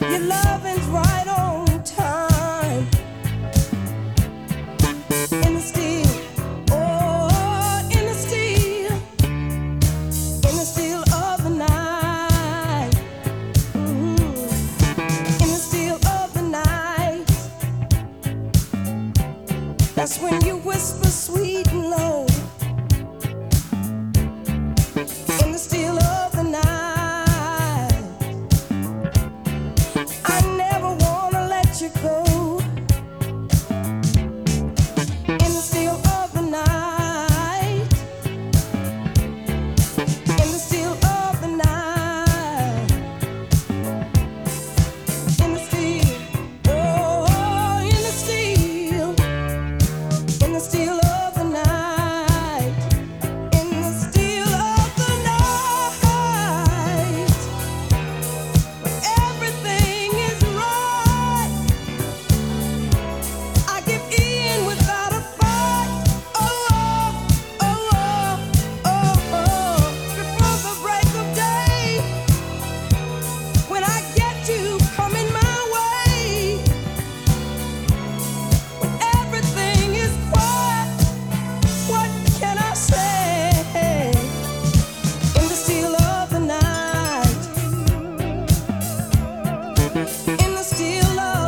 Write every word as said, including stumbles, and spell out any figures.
Your loving's right on time. In the still, oh, in the still, in the still of the night. Mm. In the still of the night. That's when you whisper sweet and low. In the still of the night. I never wanna let you go. In the still of the night. In the still of the night. In the still, oh, in the still, in the still of the night. In the still of the night. When everything is right, I give in without a fight. Oh, oh, oh, oh, oh. Before the break of day, when I get you coming my way, when everything is quiet, what can I say? In the still of the night. In the still of